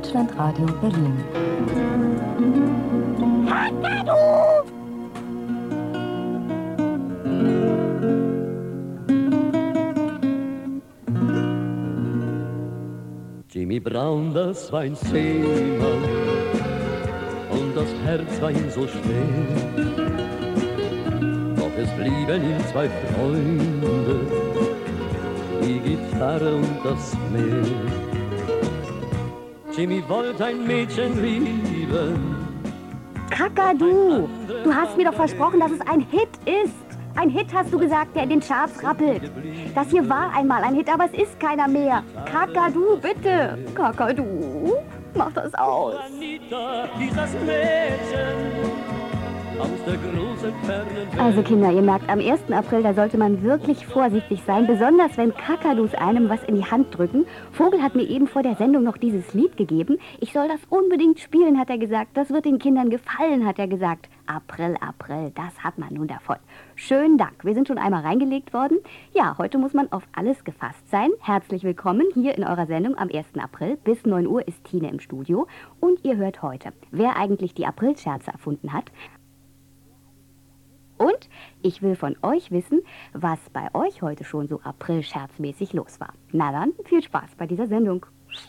Deutschlandradio Berlin. Kakadu! Jimmy Brown, das war ein Seemann und das Herz war ihm so schwer. Doch es blieben ihm zwei Freunde, die Gitarre und das Meer. Jimmy wollte ein Mädchen lieben. Kakadu, du hast mir doch versprochen, dass es ein Hit ist. Ein Hit, hast du gesagt, der in den Charts rappelt. Das hier war einmal ein Hit, aber es ist keiner mehr. Kakadu, bitte. Kakadu, mach das aus. Anita, dieses Mädchen aus der großen fernen Welt. Also Kinder, ihr merkt, am 1. April, da sollte man wirklich vorsichtig sein, besonders wenn Kakadus einem was in die Hand drücken. Vogel hat mir eben vor der Sendung noch dieses Lied gegeben. Ich soll das unbedingt spielen, hat er gesagt. Das wird den Kindern gefallen, hat er gesagt. April, April, das hat man nun davon. Schönen Dank, wir sind schon einmal reingelegt worden. Ja, heute muss man auf alles gefasst sein. Herzlich willkommen hier in eurer Sendung am 1. April. Bis 9 Uhr ist Tine im Studio. Und ihr hört heute, wer eigentlich die Aprilscherze erfunden hat. Und ich will von euch wissen, was bei euch heute schon so aprilscherzmäßig los war. Na dann, viel Spaß bei dieser Sendung.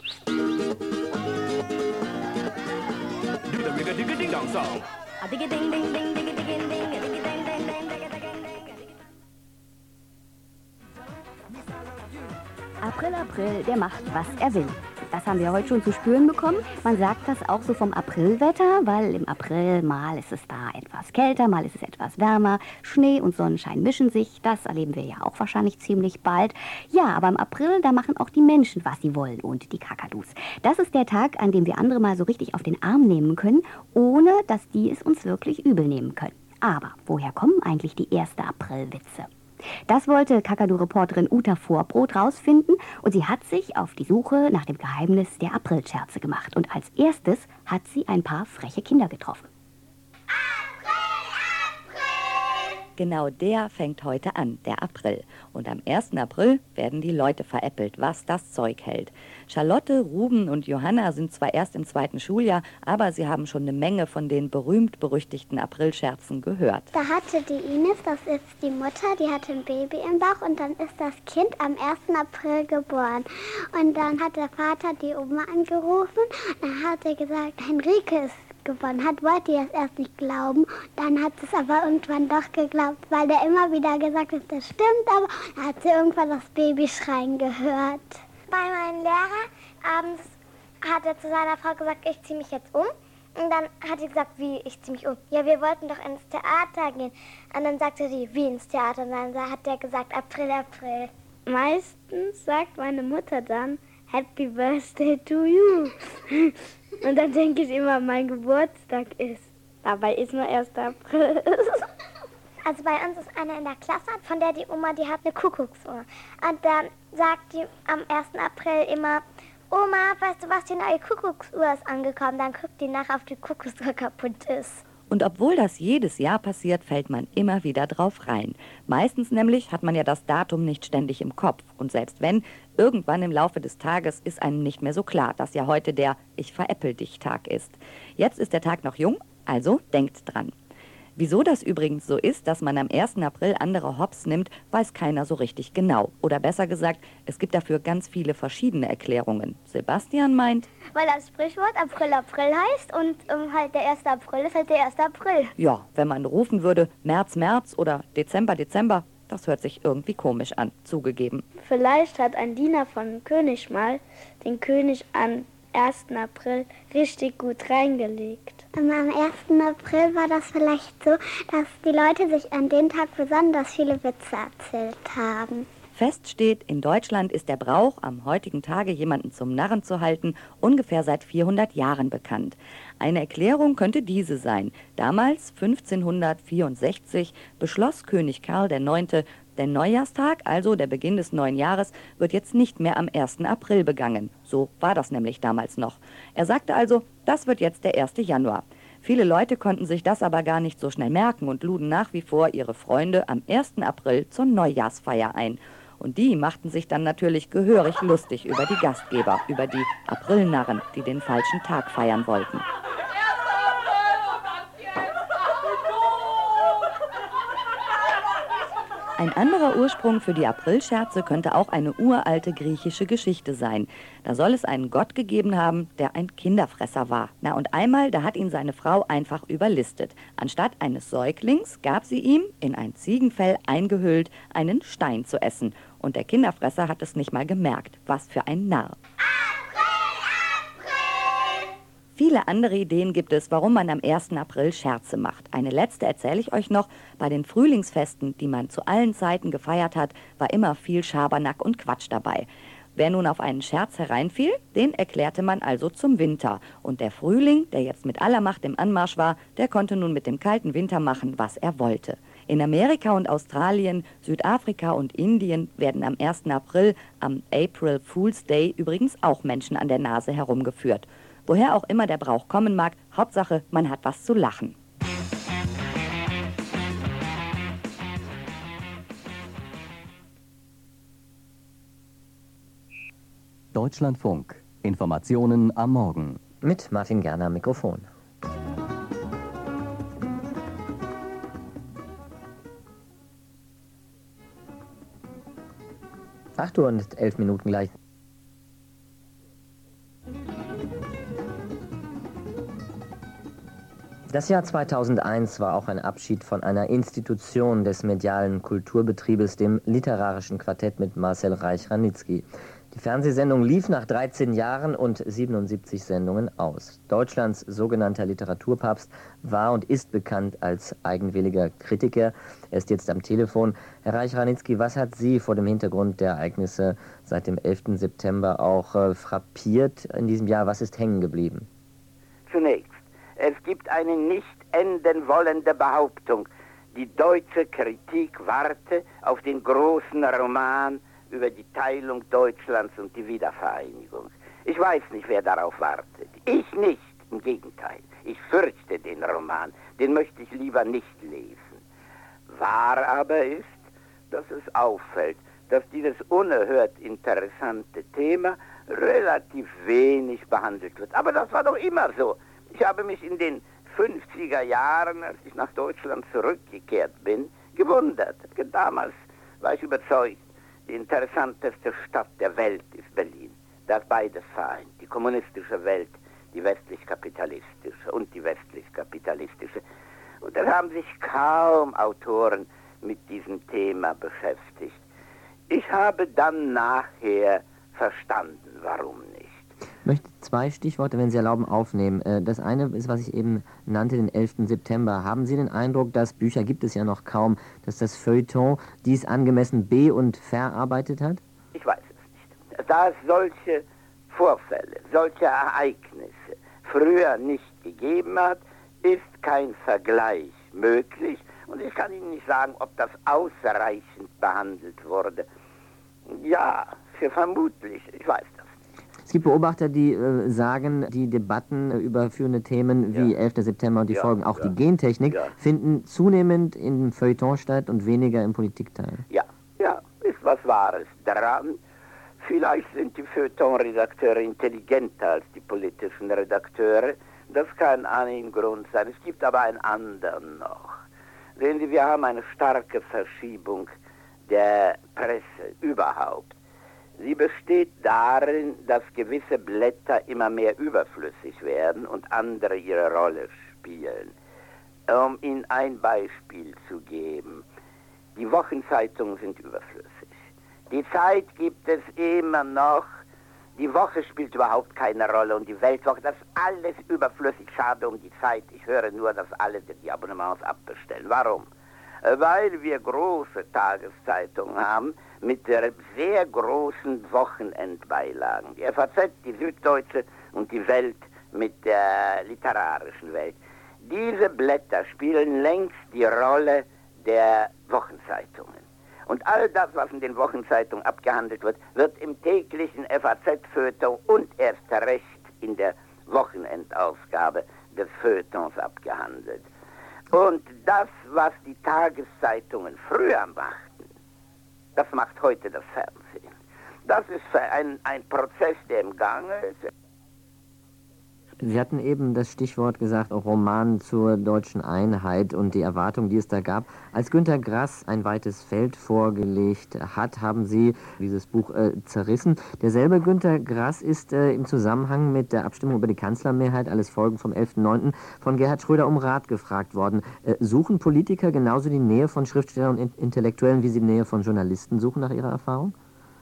April, April, der macht, was er will. Das haben wir heute schon zu spüren bekommen. Man sagt das auch so vom Aprilwetter, weil im April mal ist es da etwas kälter, mal ist es etwas wärmer. Schnee und Sonnenschein mischen sich. Das erleben wir ja auch wahrscheinlich ziemlich bald. Ja, aber im April, da machen auch die Menschen, was sie wollen und die Kakadus. Das ist der Tag, an dem wir andere mal so richtig auf den Arm nehmen können, ohne dass die es uns wirklich übel nehmen können. Aber woher kommen eigentlich die 1. Aprilwitze? Das wollte Kakadu-Reporterin Uta Vorbrot rausfinden und sie hat sich auf die Suche nach dem Geheimnis der Aprilscherze gemacht. Und als erstes hat sie ein paar freche Kinder getroffen. Genau der fängt heute an, der April. Und am 1. April werden die Leute veräppelt, was das Zeug hält. Charlotte, Ruben und Johanna sind zwar erst im 2. Schuljahr, aber sie haben schon eine Menge von den berühmt-berüchtigten Aprilscherzen gehört. Da hatte die Ines, das ist die Mutter, die hatte ein Baby im Bauch und dann ist das Kind am 1. April geboren. Und dann hat der Vater die Oma angerufen und dann hat er gesagt, Henrike ist gewonnen hat, wollte das erst nicht glauben. Dann hat es aber irgendwann doch geglaubt, weil der immer wieder gesagt hat, das stimmt, aber dann hat sie irgendwann das Baby schreien gehört. Bei meinem Lehrer abends hat er zu seiner Frau gesagt, ich ziehe mich jetzt um. Und dann hat sie gesagt, wie, ich ziehe mich um? Ja, wir wollten doch ins Theater gehen. Und dann sagte sie, wie ins Theater? Und dann hat er gesagt, April, April. Meistens sagt meine Mutter dann, Happy Birthday to you. Und dann denke ich immer, mein Geburtstag ist. Dabei ist nur 1. April. Also bei uns ist eine in der Klasse, von der die Oma, die hat eine Kuckucksuhr. Und dann sagt die am 1. April immer, Oma, weißt du was, die neue Kuckucksuhr ist angekommen. Dann guckt die nach, ob die Kuckucksuhr kaputt ist. Und obwohl das jedes Jahr passiert, fällt man immer wieder drauf rein. Meistens nämlich hat man ja das Datum nicht ständig im Kopf. Und selbst wenn, irgendwann im Laufe des Tages ist einem nicht mehr so klar, dass ja heute der Ich-veräppel-dich-Tag ist. Jetzt ist der Tag noch jung, also denkt dran. Wieso das übrigens so ist, dass man am 1. April andere hops nimmt, weiß keiner so richtig genau. Oder besser gesagt, es gibt dafür ganz viele verschiedene Erklärungen. Sebastian meint, weil das Sprichwort April, April heißt und halt der 1. April ist halt der 1. April. Ja, wenn man rufen würde, März, März oder Dezember, Dezember, das hört sich irgendwie komisch an, zugegeben. Vielleicht hat ein Diener von König mal den König am 1. April richtig gut reingelegt. Und am 1. April war das vielleicht so, dass die Leute sich an den Tag besonders viele Witze erzählt haben. Fest steht, in Deutschland ist der Brauch, am heutigen Tage jemanden zum Narren zu halten, ungefähr seit 400 Jahren bekannt. Eine Erklärung könnte diese sein. Damals, 1564, beschloss König Karl IX., der Neujahrstag, also der Beginn des neuen Jahres, wird jetzt nicht mehr am 1. April begangen. So war das nämlich damals noch. Er sagte also, das wird jetzt der 1. Januar. Viele Leute konnten sich das aber gar nicht so schnell merken und luden nach wie vor ihre Freunde am 1. April zur Neujahrsfeier ein. Und die machten sich dann natürlich gehörig lustig über die Gastgeber, über die Aprilnarren, die den falschen Tag feiern wollten. Ein anderer Ursprung für die Aprilscherze könnte auch eine uralte griechische Geschichte sein. Da soll es einen Gott gegeben haben, der ein Kinderfresser war. Na und einmal, da hat ihn seine Frau einfach überlistet. Anstatt eines Säuglings gab sie ihm, in ein Ziegenfell eingehüllt, einen Stein zu essen. Und der Kinderfresser hat es nicht mal gemerkt. Was für ein Narr. Viele andere Ideen gibt es, warum man am 1. April Scherze macht. Eine letzte erzähle ich euch noch. Bei den Frühlingsfesten, die man zu allen Zeiten gefeiert hat, war immer viel Schabernack und Quatsch dabei. Wer nun auf einen Scherz hereinfiel, den erklärte man also zum Winter. Und der Frühling, der jetzt mit aller Macht im Anmarsch war, der konnte nun mit dem kalten Winter machen, was er wollte. In Amerika und Australien, Südafrika und Indien werden am 1. April, am April Fool's Day, übrigens auch Menschen an der Nase herumgeführt. Woher auch immer der Brauch kommen mag, Hauptsache, man hat was zu lachen. Deutschlandfunk. Informationen am Morgen. Mit Martin Gerner am Mikrofon. Uhr und 11 Minuten gleich. Das Jahr 2001 war auch ein Abschied von einer Institution des medialen Kulturbetriebes, dem literarischen Quartett mit Marcel Reich-Ranitzky. Die Fernsehsendung lief nach 13 Jahren und 77 Sendungen aus. Deutschlands sogenannter Literaturpapst war und ist bekannt als eigenwilliger Kritiker. Er ist jetzt am Telefon. Herr Reich-Ranitzky, was hat Sie vor dem Hintergrund der Ereignisse seit dem 11. September auch frappiert in diesem Jahr? Was ist hängen geblieben? Zunächst, es gibt eine nicht enden wollende Behauptung, die deutsche Kritik warte auf den großen Roman über die Teilung Deutschlands und die Wiedervereinigung. Ich weiß nicht, wer darauf wartet. Ich nicht, im Gegenteil. Ich fürchte den Roman, den möchte ich lieber nicht lesen. Wahr aber ist, dass es auffällt, dass dieses unerhört interessante Thema relativ wenig behandelt wird. Aber das war doch immer so. Ich habe mich in den 50er Jahren, als ich nach Deutschland zurückgekehrt bin, gewundert. Damals war ich überzeugt, die interessanteste Stadt der Welt ist Berlin. Das beides vereint. Die kommunistische Welt, die westlich-kapitalistische und die westlich-kapitalistische. Und da haben sich kaum Autoren mit diesem Thema beschäftigt. Ich habe dann nachher verstanden, warum nicht. Ich möchte zwei Stichworte, wenn Sie erlauben, aufnehmen. Das eine ist, was ich eben nannte, den 11. September. Haben Sie den Eindruck, dass Bücher gibt es ja noch kaum, dass das Feuilleton dies angemessen be- und verarbeitet hat? Ich weiß es nicht. Da es solche Vorfälle, solche Ereignisse früher nicht gegeben hat, ist kein Vergleich möglich. Und ich kann Ihnen nicht sagen, ob das ausreichend behandelt wurde. Ja, für vermutlich, ich weiß das. Es gibt Beobachter, die sagen, die Debatten über führende Themen wie 11. September und die Folgen, auch die Gentechnik, finden zunehmend im Feuilleton statt und weniger im Politikteil. Ja, ist was Wahres daran. Vielleicht sind die Feuilleton-Redakteure intelligenter als die politischen Redakteure. Das kann ein Grund sein. Es gibt aber einen anderen noch. Sehen Sie, wir haben eine starke Verschiebung der Presse überhaupt. Sie besteht darin, dass gewisse Blätter immer mehr überflüssig werden und andere ihre Rolle spielen. Um Ihnen ein Beispiel zu geben. Die Wochenzeitungen sind überflüssig. Die Zeit gibt es immer noch. Die Woche spielt überhaupt keine Rolle und die Weltwoche, das ist alles überflüssig. Schade um die Zeit. Ich höre nur, dass alle die Abonnements abbestellen. Warum? Weil wir große Tageszeitungen haben mit sehr großen Wochenendbeilagen. Die FAZ, die Süddeutsche und die Welt mit der literarischen Welt. Diese Blätter spielen längst die Rolle der Wochenzeitungen. Und all das, was in den Wochenzeitungen abgehandelt wird, wird im täglichen FAZ-Feuilleton und erst recht in der Wochenendausgabe des Feuilletons abgehandelt. Und das, was die Tageszeitungen früher machten, Das macht heute das Fernsehen. Das ist ein Prozess, der im Gange ist. Sie hatten eben das Stichwort gesagt, auch Roman zur deutschen Einheit und die Erwartung, die es da gab. Als Günter Grass ein weites Feld vorgelegt hat, haben Sie dieses Buch zerrissen. Derselbe Günter Grass ist im Zusammenhang mit der Abstimmung über die Kanzlermehrheit, alles Folgen vom 11.09. von Gerhard Schröder um Rat gefragt worden. Suchen Politiker genauso die Nähe von Schriftstellern und Intellektuellen, wie sie die Nähe von Journalisten suchen, nach Ihrer Erfahrung?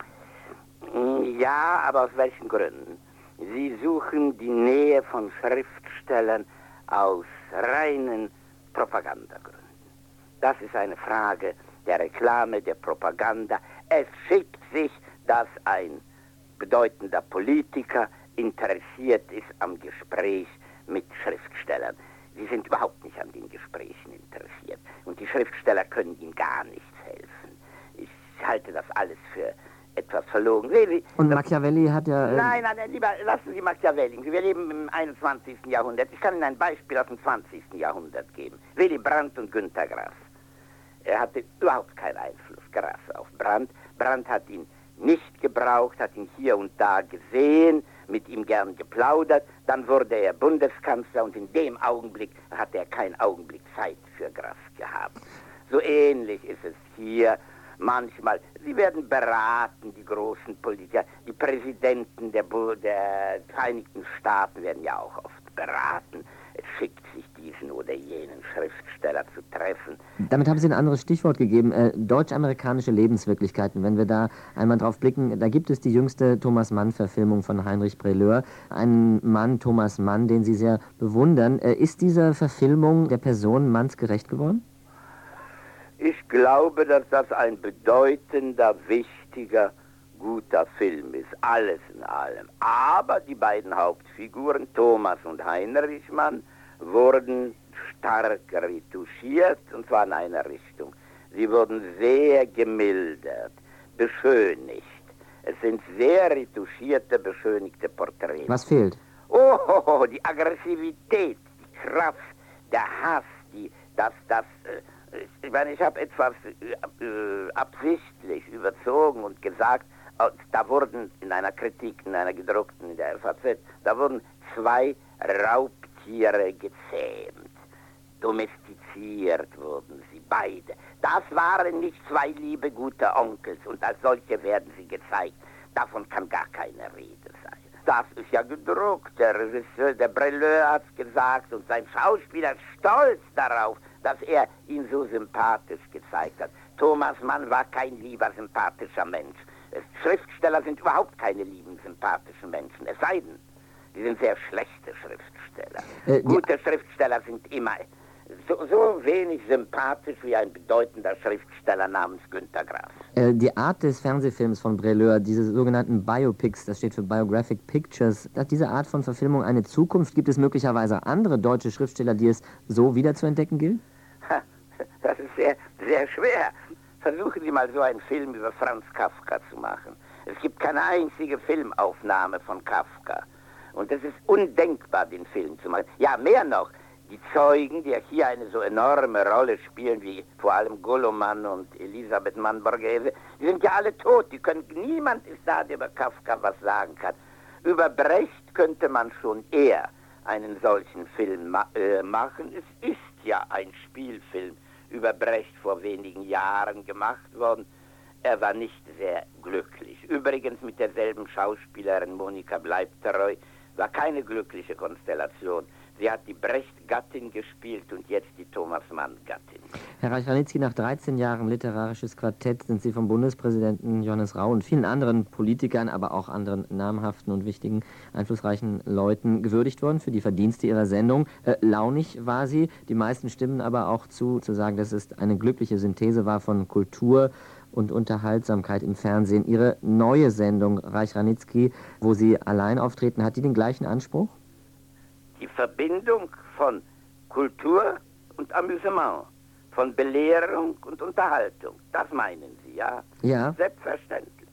Ja, aber aus welchen Gründen? Sie suchen die Nähe von Schriftstellern aus reinen Propagandagründen. Das ist eine Frage der Reklame, der Propaganda. Es schickt sich, dass ein bedeutender Politiker interessiert ist am Gespräch mit Schriftstellern. Sie sind überhaupt nicht an den Gesprächen interessiert. Und die Schriftsteller können ihm gar nichts helfen. Ich halte das alles für etwas verlogen. Und Machiavelli hat ja... Nein, lieber lassen Sie Machiavelli. Wir leben im 21. Jahrhundert. Ich kann Ihnen ein Beispiel aus dem 20. Jahrhundert geben. Willy Brandt und Günter Grass. Er hatte überhaupt keinen Einfluss, Grass, auf Brandt. Brandt hat ihn nicht gebraucht, hat ihn hier und da gesehen, mit ihm gern geplaudert. Dann wurde er Bundeskanzler und in dem Augenblick hat er keinen Augenblick Zeit für Grass gehabt. So ähnlich ist es hier. Manchmal, sie werden beraten, die großen Politiker, die Präsidenten der Vereinigten Staaten werden ja auch oft beraten. Es schickt sich diesen oder jenen Schriftsteller zu treffen. Damit haben Sie ein anderes Stichwort gegeben, deutsch-amerikanische Lebenswirklichkeiten. Wenn wir da einmal drauf blicken, da gibt es die jüngste Thomas Mann-Verfilmung von Heinrich Breleur. Ein Mann, Thomas Mann, den Sie sehr bewundern. Ist diese Verfilmung der Person Manns gerecht geworden? Ich glaube, dass das ein bedeutender, wichtiger, guter Film ist. Alles in allem. Aber die beiden Hauptfiguren, Thomas und Heinrich Mann, wurden stark retuschiert, und zwar in einer Richtung. Sie wurden sehr gemildert, beschönigt. Es sind sehr retuschierte, beschönigte Porträts. Was fehlt? Oh, die Aggressivität, die Kraft, der Hass, ich meine, ich habe etwas absichtlich überzogen und gesagt, da wurden in einer Kritik, in einer gedruckten, in der FAZ, da wurden 2 Raubtiere gezähmt. Domestiziert wurden sie beide. Das waren nicht 2 liebe, gute Onkels und als solche werden sie gezeigt. Davon kann gar keine Rede sein. Das ist ja gedruckt. Der Regisseur, der Breleur hat es gesagt und sein Schauspieler ist stolz darauf, dass er ihn so sympathisch gezeigt hat. Thomas Mann war kein lieber, sympathischer Mensch. Schriftsteller sind überhaupt keine lieben, sympathischen Menschen. Es sei denn, die sind sehr schlechte Schriftsteller. Gute Schriftsteller sind immer so wenig sympathisch wie ein bedeutender Schriftsteller namens Günter Grass. Die Art des Fernsehfilms von Breleur, diese sogenannten Biopics, das steht für Biographic Pictures, hat diese Art von Verfilmung eine Zukunft? Gibt es möglicherweise andere deutsche Schriftsteller, die es so wiederzuentdecken gilt? Das ist sehr, sehr schwer. Versuchen Sie mal so einen Film über Franz Kafka zu machen. Es gibt keine einzige Filmaufnahme von Kafka. Und es ist undenkbar, den Film zu machen. Ja, mehr noch. Die Zeugen, die hier eine so enorme Rolle spielen, wie vor allem Goloman und Elisabeth Mann-Borghese, die sind ja alle tot. Niemand ist da, der über Kafka was sagen kann. Über Brecht könnte man schon eher einen solchen Film machen. Es ist ja ein Spielfilm über Brecht vor wenigen Jahren gemacht worden. Er war nicht sehr glücklich. Übrigens mit derselben Schauspielerin Monika Bleibtreu war keine glückliche Konstellation. Sie hat die Brecht-Gattin gespielt und jetzt die Thomas-Mann-Gattin. Herr Reich-Ranicki, nach 13 Jahren literarisches Quartett sind Sie vom Bundespräsidenten Johannes Rau und vielen anderen Politikern, aber auch anderen namhaften und wichtigen, einflussreichen Leuten gewürdigt worden für die Verdienste Ihrer Sendung. Launig war sie, die meisten stimmen aber auch zu sagen, dass es eine glückliche Synthese war von Kultur und Unterhaltsamkeit im Fernsehen. Ihre neue Sendung, Reich-Ranicki, wo Sie allein auftreten, hat die den gleichen Anspruch? Die Verbindung von Kultur und Amüsement, von Belehrung und Unterhaltung, das meinen Sie, ja? Ja. Selbstverständlich.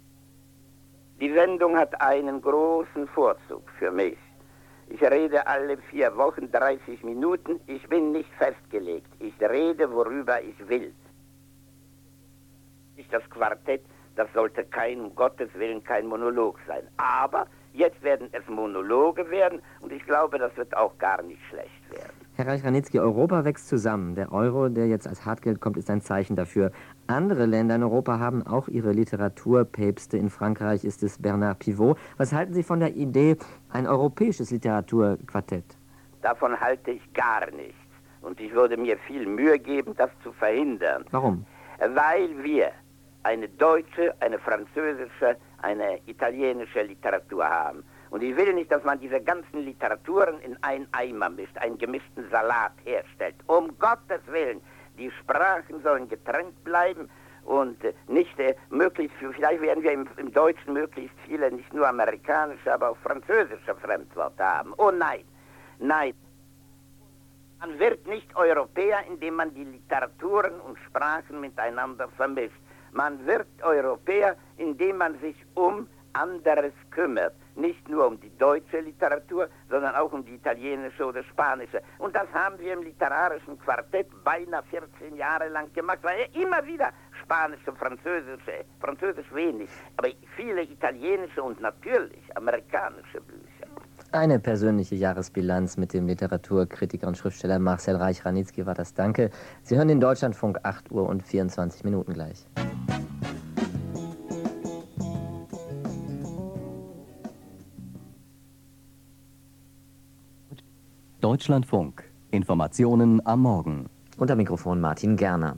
Die Sendung hat einen großen Vorzug für mich. Ich rede alle 4 Wochen 30 Minuten. Ich bin nicht festgelegt. Ich rede, worüber ich will. Das Quartett, das sollte um Gottes Willen kein Monolog sein. Aber jetzt werden es Monologe werden und ich glaube, das wird auch gar nicht schlecht werden. Herr Reich-Ranitzky, Europa wächst zusammen. Der Euro, der jetzt als Hartgeld kommt, ist ein Zeichen dafür. Andere Länder in Europa haben auch ihre Literaturpäpste. In Frankreich ist es Bernard Pivot. Was halten Sie von der Idee, ein europäisches Literaturquartett? Davon halte ich gar nichts. Und ich würde mir viel Mühe geben, das zu verhindern. Warum? Weil wir eine deutsche, eine französische, eine italienische Literatur haben. Und ich will nicht, dass man diese ganzen Literaturen in einen Eimer mischt, einen gemischten Salat herstellt. Um Gottes Willen, die Sprachen sollen getrennt bleiben und nicht möglichst, vielleicht werden wir im Deutschen möglichst viele, nicht nur amerikanische, aber auch französische Fremdworte haben. Oh nein, nein. Man wird nicht Europäer, indem man die Literaturen und Sprachen miteinander vermischt. Man wird Europäer, indem man sich um anderes kümmert. Nicht nur um die deutsche Literatur, sondern auch um die italienische oder spanische. Und das haben wir im literarischen Quartett beinahe 14 Jahre lang gemacht, weil immer wieder spanische, französisch wenig, aber viele italienische und natürlich amerikanische Bücher. Eine persönliche Jahresbilanz mit dem Literaturkritiker und Schriftsteller Marcel Reich-Ranitzky war das. Danke. Sie hören den Deutschlandfunk 8 Uhr und 24 Minuten gleich. Deutschlandfunk. Informationen am Morgen. Unter Mikrofon Martin Gerner.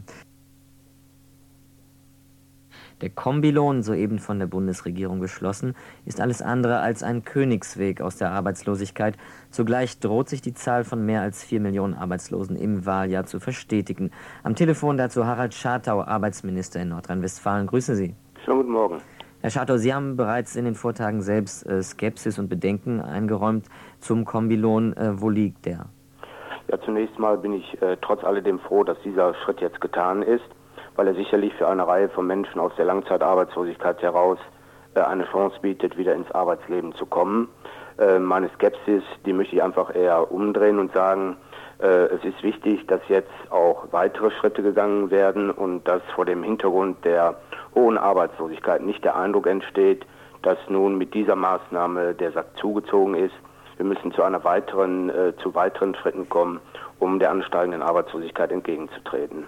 Der Kombilohn, soeben von der Bundesregierung beschlossen, ist alles andere als ein Königsweg aus der Arbeitslosigkeit. Zugleich droht sich die Zahl von mehr als 4 Millionen Arbeitslosen im Wahljahr zu verstetigen. Am Telefon dazu Harald Schartau, Arbeitsminister in Nordrhein-Westfalen. Grüße Sie. Schönen guten Morgen. Herr Schartau, Sie haben bereits in den Vortagen selbst Skepsis und Bedenken eingeräumt zum Kombilohn. Wo liegt der? Ja, zunächst mal bin ich trotz alledem froh, dass dieser Schritt jetzt getan ist, weil er sicherlich für eine Reihe von Menschen aus der Langzeitarbeitslosigkeit heraus eine Chance bietet, wieder ins Arbeitsleben zu kommen. Meine Skepsis, die möchte ich einfach eher umdrehen und sagen, es ist wichtig, dass jetzt auch weitere Schritte gegangen werden und dass vor dem Hintergrund der hohen Arbeitslosigkeit nicht der Eindruck entsteht, dass nun mit dieser Maßnahme der Sack zugezogen ist. Wir müssen zu weiteren Schritten kommen, um der ansteigenden Arbeitslosigkeit entgegenzutreten.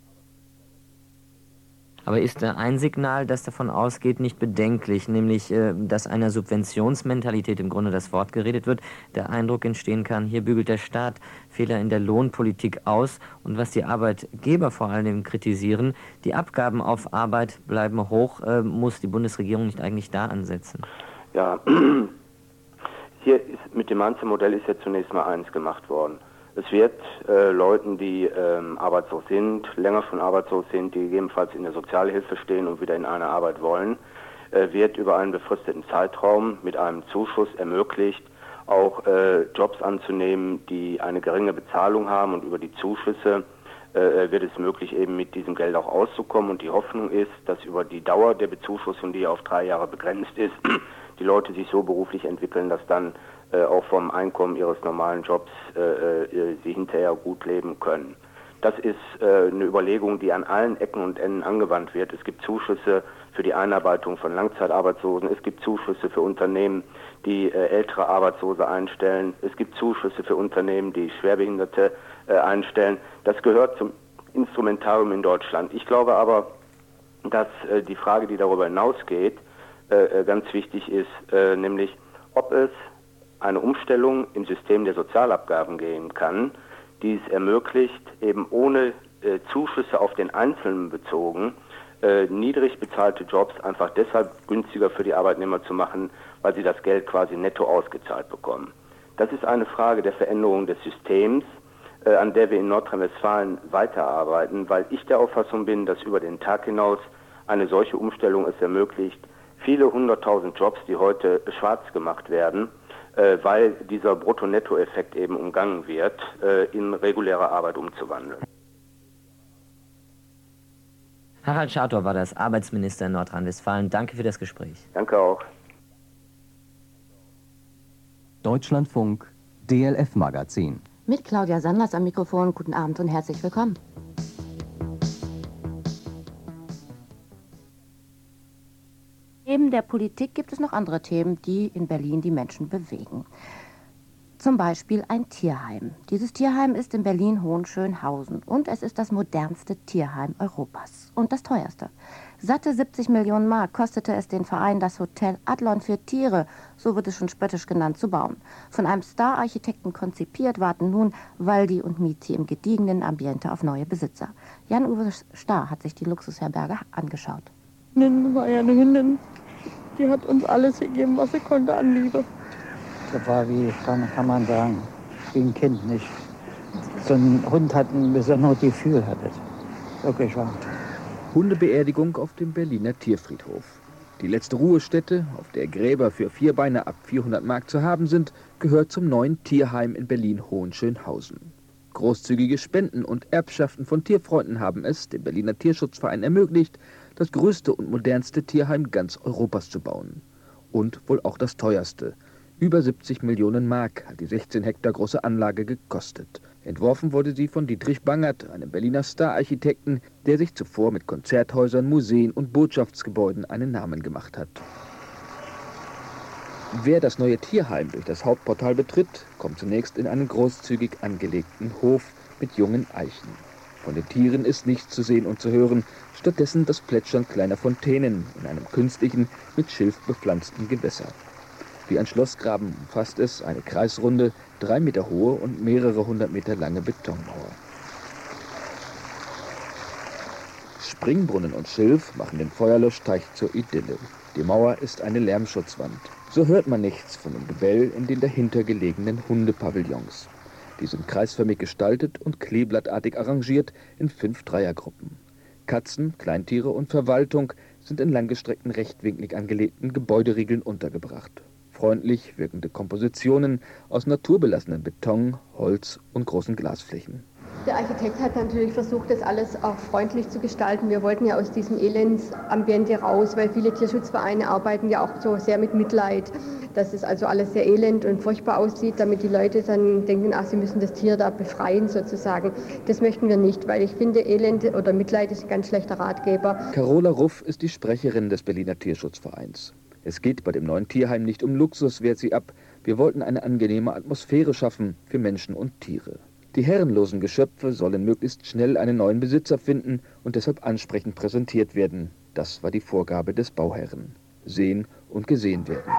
Aber ist ein Signal, das davon ausgeht, nicht bedenklich, nämlich, dass einer Subventionsmentalität im Grunde das Wort geredet wird, der Eindruck entstehen kann, hier bügelt der Staat Fehler in der Lohnpolitik aus und was die Arbeitgeber vor allem kritisieren, die Abgaben auf Arbeit bleiben hoch, muss die Bundesregierung nicht eigentlich da ansetzen? Ja, hier ist mit dem Mainzer-Modell ist ja zunächst mal eins gemacht worden. Es wird Leuten, die arbeitslos sind, länger schon arbeitslos sind, die gegebenenfalls in der Sozialhilfe stehen und wieder in eine Arbeit wollen, wird über einen befristeten Zeitraum mit einem Zuschuss ermöglicht, auch Jobs anzunehmen, die eine geringe Bezahlung haben, und über die Zuschüsse wird es möglich, eben mit diesem Geld auch auszukommen. Und die Hoffnung ist, dass über die Dauer der Bezuschussung, die auf 3 Jahre begrenzt ist, die Leute sich so beruflich entwickeln, dass dann auch vom Einkommen ihres normalen Jobs sie hinterher gut leben können. Das ist eine Überlegung, die an allen Ecken und Enden angewandt wird. Es gibt Zuschüsse für die Einarbeitung von Langzeitarbeitslosen. Es gibt Zuschüsse für Unternehmen, die ältere Arbeitslose einstellen. Es gibt Zuschüsse für Unternehmen, die Schwerbehinderte einstellen. Das gehört zum Instrumentarium in Deutschland. Ich glaube aber, dass die Frage, die darüber hinausgeht, ganz wichtig ist, nämlich ob es eine Umstellung im System der Sozialabgaben geben kann, die es ermöglicht, eben ohne Zuschüsse auf den Einzelnen bezogen, niedrig bezahlte Jobs einfach deshalb günstiger für die Arbeitnehmer zu machen, weil sie das Geld quasi netto ausgezahlt bekommen. Das ist eine Frage der Veränderung des Systems, an der wir in Nordrhein-Westfalen weiterarbeiten, weil ich der Auffassung bin, dass über den Tag hinaus eine solche Umstellung es ermöglicht, viele 100.000 Jobs, die heute schwarz gemacht werden, weil dieser Brutto-Netto-Effekt eben umgangen wird, in reguläre Arbeit umzuwandeln. Harald Schartau war das, Arbeitsminister in Nordrhein-Westfalen. Danke für das Gespräch. Danke auch. Deutschlandfunk, DLF-Magazin. Mit Claudia Sanders am Mikrofon. Guten Abend und herzlich willkommen. Neben der Politik gibt es noch andere Themen, die in Berlin die Menschen bewegen. Zum Beispiel ein Tierheim. Dieses Tierheim ist in Berlin-Hohenschönhausen und es ist das modernste Tierheim Europas und das teuerste. Satte 70 Millionen Mark kostete es den Verein, das Hotel Adlon für Tiere, so wird es schon spöttisch genannt, zu bauen. Von einem Star-Architekten konzipiert, warten nun Waldi und Mizi im gediegenen Ambiente auf neue Besitzer. Jan-Uwe Starr hat sich die Luxusherberge angeschaut. Hündin war ja eine Hündin, die hat uns alles gegeben, was sie konnte an Liebe. Das war wie, kann man sagen, wie ein Kind nicht. So ein Hund hat ein besonderes Gefühl, hat es. Wirklich wahr. Hundebeerdigung auf dem Berliner Tierfriedhof. Die letzte Ruhestätte, auf der Gräber für Vierbeiner ab 400 Mark zu haben sind, gehört zum neuen Tierheim in Berlin-Hohenschönhausen. Großzügige Spenden und Erbschaften von Tierfreunden haben es dem Berliner Tierschutzverein ermöglicht, das größte und modernste Tierheim ganz Europas zu bauen. Und wohl auch das teuerste. Über 70 Millionen Mark hat die 16 Hektar große Anlage gekostet. Entworfen wurde sie von Dietrich Bangert, einem Berliner Star-Architekten, der sich zuvor mit Konzerthäusern, Museen und Botschaftsgebäuden einen Namen gemacht hat. Wer das neue Tierheim durch das Hauptportal betritt, kommt zunächst in einen großzügig angelegten Hof mit jungen Eichen. Von den Tieren ist nichts zu sehen und zu hören, stattdessen das Plätschern kleiner Fontänen in einem künstlichen, mit Schilf bepflanzten Gewässer. Wie ein Schlossgraben umfasst es eine kreisrunde, 3 Meter hohe und mehrere 100 Meter lange Betonmauer. Springbrunnen und Schilf machen den Feuerlöschteich zur Idylle. Die Mauer ist eine Lärmschutzwand. So hört man nichts von dem Gebell in den dahinter gelegenen Hundepavillons. Die sind kreisförmig gestaltet und kleeblattartig arrangiert in 5 Dreiergruppen. Katzen, Kleintiere und Verwaltung sind in langgestreckten rechtwinklig angelegten Gebäuderiegeln untergebracht. Freundlich wirkende Kompositionen aus naturbelassenem Beton, Holz und großen Glasflächen. Der Architekt hat natürlich versucht, das alles auch freundlich zu gestalten. Wir wollten ja aus diesem Elendsambiente raus, weil viele Tierschutzvereine arbeiten ja auch so sehr mit Mitleid, dass es also alles sehr elend und furchtbar aussieht, damit die Leute dann denken, ach, sie müssen das Tier da befreien sozusagen. Das möchten wir nicht, weil ich finde, Elend oder Mitleid ist ein ganz schlechter Ratgeber. Carola Ruff ist die Sprecherin des Berliner Tierschutzvereins. Es geht bei dem neuen Tierheim nicht um Luxus, wehrt sie ab. Wir wollten eine angenehme Atmosphäre schaffen für Menschen und Tiere. Die herrenlosen Geschöpfe sollen möglichst schnell einen neuen Besitzer finden und deshalb ansprechend präsentiert werden. Das war die Vorgabe des Bauherren. Sehen und gesehen werden.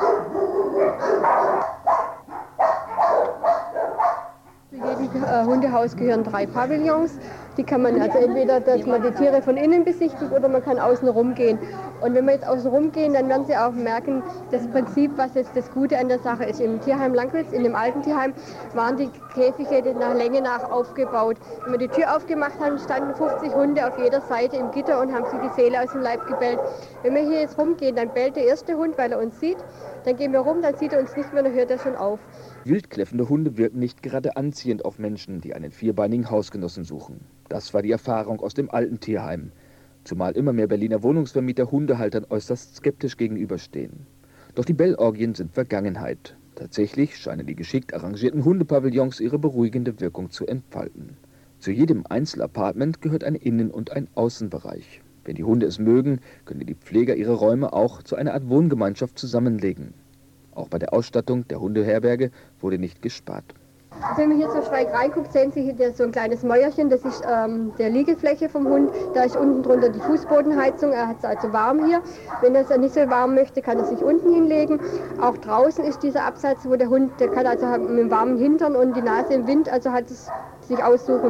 Zu jedem Hundehaus gehören 3 Pavillons. Die kann man also entweder, dass man die Tiere von innen besichtigt oder man kann außen rumgehen. Und wenn wir jetzt außen rumgehen, dann werden Sie auch merken, das Prinzip, was jetzt das Gute an der Sache ist. Im Tierheim Langwitz, in dem alten Tierheim, waren die Käfige nach Länge nach aufgebaut. Wenn wir die Tür aufgemacht haben, standen 50 Hunde auf jeder Seite im Gitter und haben sich die Seele aus dem Leib gebellt. Wenn wir hier jetzt rumgehen, dann bellt der erste Hund, weil er uns sieht. Dann gehen wir rum, dann sieht er uns nicht mehr, dann hört er schon auf. Wildkläffende Hunde wirken nicht gerade anziehend auf Menschen, die einen vierbeinigen Hausgenossen suchen. Das war die Erfahrung aus dem alten Tierheim. Zumal immer mehr Berliner Wohnungsvermieter Hundehaltern äußerst skeptisch gegenüberstehen. Doch die Bellorgien sind Vergangenheit. Tatsächlich scheinen die geschickt arrangierten Hundepavillons ihre beruhigende Wirkung zu entfalten. Zu jedem Einzelapartment gehört ein Innen- und ein Außenbereich. Wenn die Hunde es mögen, können die Pfleger ihre Räume auch zu einer Art Wohngemeinschaft zusammenlegen. Auch bei der Ausstattung der Hundeherberge wurde nicht gespart. Wenn man hier so schräg reinguckt, sehen Sie hier so ein kleines Mäuerchen, das ist der Liegefläche vom Hund. Da ist unten drunter die Fußbodenheizung, er hat es also warm hier. Wenn er es nicht so warm möchte, kann er sich unten hinlegen. Auch draußen ist dieser Absatz, wo der Hund, der kann also mit dem warmen Hintern und die Nase im Wind, also hat es sich aussuchen.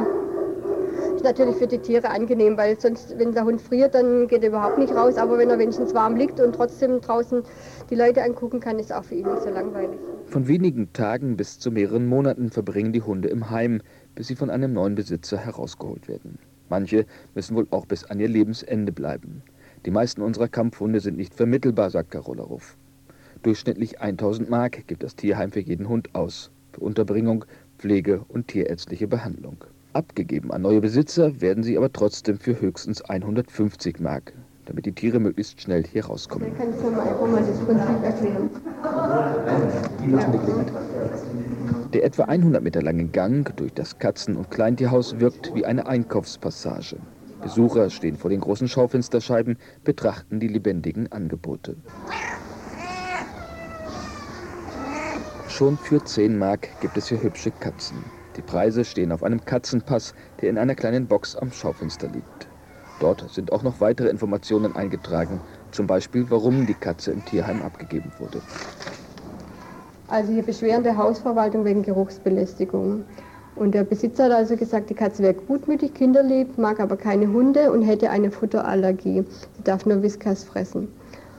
Ist natürlich für die Tiere angenehm, weil sonst, wenn der Hund friert, dann geht er überhaupt nicht raus. Aber wenn er wenigstens warm liegt und trotzdem draußen die Leute angucken kann, ist auch für ihn nicht so langweilig. Von wenigen Tagen bis zu mehreren Monaten verbringen die Hunde im Heim, bis sie von einem neuen Besitzer herausgeholt werden. Manche müssen wohl auch bis an ihr Lebensende bleiben. Die meisten unserer Kampfhunde sind nicht vermittelbar, sagt Carola Ruff. Durchschnittlich 1000 Mark gibt das Tierheim für jeden Hund aus. Für Unterbringung, Pflege und tierärztliche Behandlung. Abgegeben an neue Besitzer werden sie aber trotzdem für höchstens 150 Mark, damit die Tiere möglichst schnell hier rauskommen. Dann kann ich mal das Prinzip erklären. Der etwa 100 Meter lange Gang durch das Katzen- und Kleintierhaus wirkt wie eine Einkaufspassage. Besucher stehen vor den großen Schaufensterscheiben, betrachten die lebendigen Angebote. Schon für 10 Mark gibt es hier hübsche Katzen. Die Preise stehen auf einem Katzenpass, der in einer kleinen Box am Schaufenster liegt. Dort sind auch noch weitere Informationen eingetragen, zum Beispiel, warum die Katze im Tierheim abgegeben wurde. Also hier Beschweren der Hausverwaltung wegen Geruchsbelästigung. Und der Besitzer hat also gesagt, die Katze wäre gutmütig, kinderlieb, mag aber keine Hunde und hätte eine Futterallergie. Sie darf nur Whiskas fressen.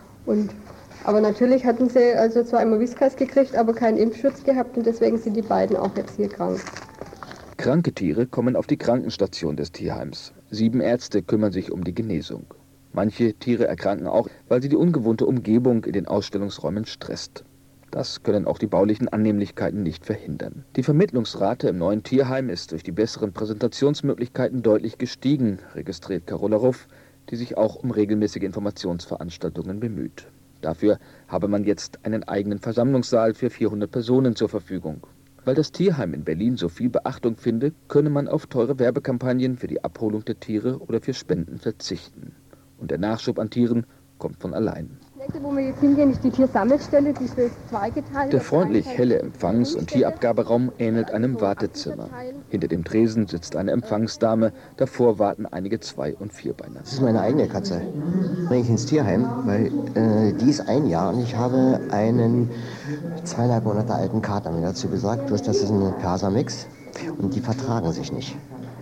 Aber natürlich hatten sie also zwar immer Whiskas gekriegt, aber keinen Impfschutz gehabt und deswegen sind die beiden auch jetzt hier krank. Kranke Tiere kommen auf die Krankenstation des Tierheims. 7 Ärzte kümmern sich um die Genesung. Manche Tiere erkranken auch, weil sie die ungewohnte Umgebung in den Ausstellungsräumen stresst. Das können auch die baulichen Annehmlichkeiten nicht verhindern. Die Vermittlungsrate im neuen Tierheim ist durch die besseren Präsentationsmöglichkeiten deutlich gestiegen, registriert Carola Ruff, die sich auch um regelmäßige Informationsveranstaltungen bemüht. Dafür habe man jetzt einen eigenen Versammlungssaal für 400 Personen zur Verfügung. Weil das Tierheim in Berlin so viel Beachtung finde, könne man auf teure Werbekampagnen für die Abholung der Tiere oder für Spenden verzichten. Und der Nachschub an Tieren kommt von allein. Wo wir jetzt hingehen, ist die Tiersammelstelle, die ist zweigeteilt. Der freundlich helle Empfangs- und Tierabgaberaum ähnelt einem Wartezimmer. Hinter dem Tresen sitzt eine Empfangsdame, davor warten einige 2- und 4-Beiner. Das ist meine eigene Katze. Bringe ich ins Tierheim, weil die ist 1 Jahr und ich habe einen 2,5 Monate alten Kater mir dazu gesagt. Bloß das ist ein Persermix und die vertragen sich nicht.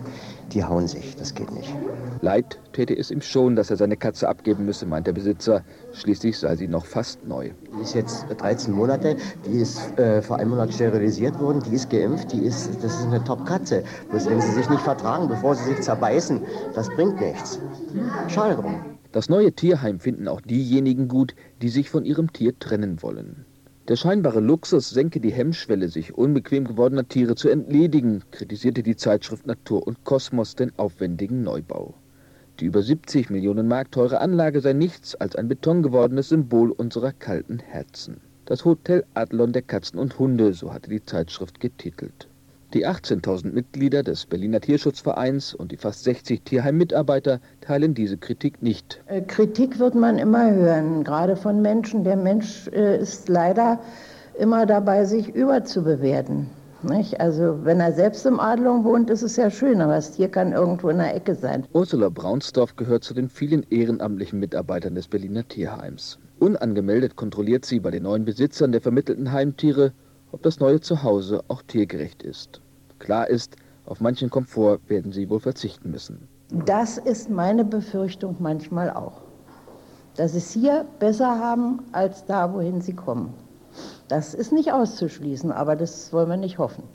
Die hauen sich, das geht nicht. Leid täte es ihm schon, dass er seine Katze abgeben müsse, meint der Besitzer. Schließlich sei sie noch fast neu. Die ist jetzt 13 Monate, die ist vor 1 Monat sterilisiert worden, die ist geimpft, das ist eine Top-Katze. Bloß wenn sie sich nicht vertragen, bevor sie sich zerbeißen, das bringt nichts. Schade drum. Das neue Tierheim finden auch diejenigen gut, die sich von ihrem Tier trennen wollen. Der scheinbare Luxus senke die Hemmschwelle, sich unbequem gewordener Tiere zu entledigen, kritisierte die Zeitschrift Natur und Kosmos den aufwendigen Neubau. Die über 70 Millionen Mark teure Anlage sei nichts als ein betongewordenes Symbol unserer kalten Herzen. Das Hotel Adlon der Katzen und Hunde, so hatte die Zeitschrift getitelt. Die 18.000 Mitglieder des Berliner Tierschutzvereins und die fast 60 Tierheim-Mitarbeiter teilen diese Kritik nicht. Kritik wird man immer hören, gerade von Menschen. Der Mensch ist leider immer dabei, sich überzubewerten. Nicht? Also wenn er selbst im Adlon wohnt, ist es ja schön, aber das Tier kann irgendwo in der Ecke sein. Ursula Braunsdorf gehört zu den vielen ehrenamtlichen Mitarbeitern des Berliner Tierheims. Unangemeldet kontrolliert sie bei den neuen Besitzern der vermittelten Heimtiere, ob das neue Zuhause auch tiergerecht ist. Klar ist, auf manchen Komfort werden sie wohl verzichten müssen. Das ist meine Befürchtung manchmal auch. Dass sie es hier besser haben, als da, wohin sie kommen. Das ist nicht auszuschließen, aber das wollen wir nicht hoffen.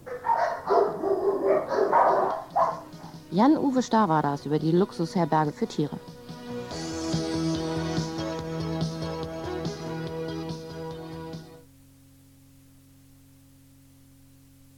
Jan-Uwe Starr war das über die Luxusherberge für Tiere.